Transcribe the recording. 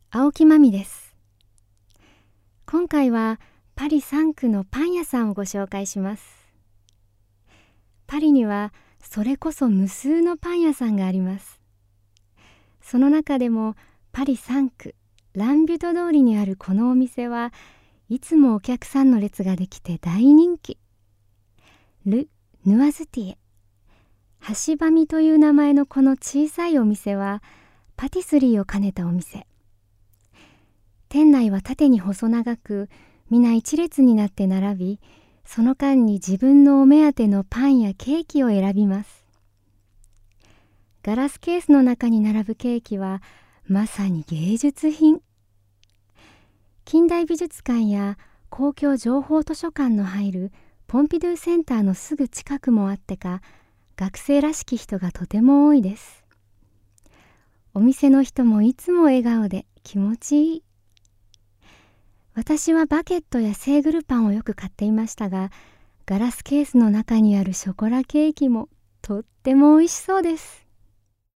青木まみです。今回はパリ3区のパン屋さんをご紹介します。パリにはそれこそ無数のパン屋さんがあります。その中でもパリ3区ランビュト通りにあるこのお店はいつもお客さんの列ができて大人気。ル・ヌアズティエ、橋ばみという名前のこの小さいお店はパティスリーを兼ねたお店。店内は縦に細長く、皆一列になって並び、その間に自分のお目当てのパンやケーキを選びます。ガラスケースの中に並ぶケーキはまさに芸術品。近代美術館や公共情報図書館の入るポンピドゥセンターのすぐ近くもあってか、学生らしき人がとても多いです。お店の人もいつも笑顔で気持ちいい。私はバケットやセーグルパンをよく買っていましたが、ガラスケースの中にあるショコラケーキもとっても美味しそうです。